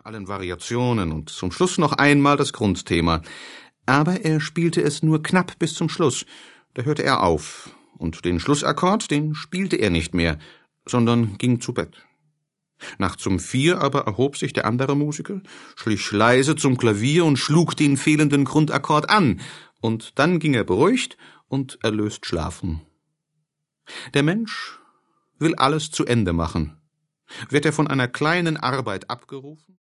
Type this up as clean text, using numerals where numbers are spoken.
allen Variationen und zum Schluss noch einmal das Grundthema. Aber er spielte es nur knapp bis zum Schluss. Da hörte er auf, und den Schlussakkord, den spielte er nicht mehr, sondern ging zu Bett. Nachts um 4 aber erhob sich der andere Musiker, schlich leise zum Klavier und schlug den fehlenden Grundakkord an, und dann ging er beruhigt und erlöst schlafen. Der Mensch will alles zu Ende machen. Wird er von einer kleinen Arbeit abgerufen?